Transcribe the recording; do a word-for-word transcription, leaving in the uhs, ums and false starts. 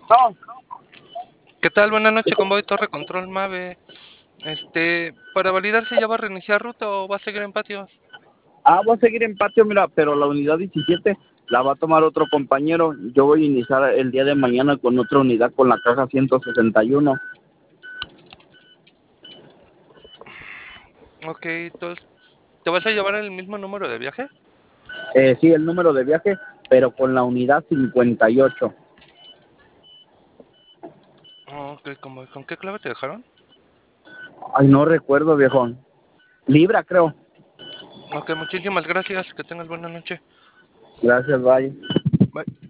No, ¿Qué tal? Buenas noches, Convoy Torre Control Mave. Este, para validar si ya va a reiniciar ruta o va a seguir en patios. ah, voy a seguir en patio, mira, pero la unidad diecisiete la va a tomar otro compañero. Yo voy a iniciar el día de mañana con otra unidad con la caja ciento sesenta y uno. Ok, entonces, ¿te vas a llevar el mismo número de viaje? Eh, sí, el número de viaje, pero con la unidad cincuenta y ocho. Ok, Convoy, ¿con qué clave te dejaron? Ay, no recuerdo, viejón. Libra, creo. Ok, muchísimas gracias. Que tengas buena noche. Gracias, bye. Bye.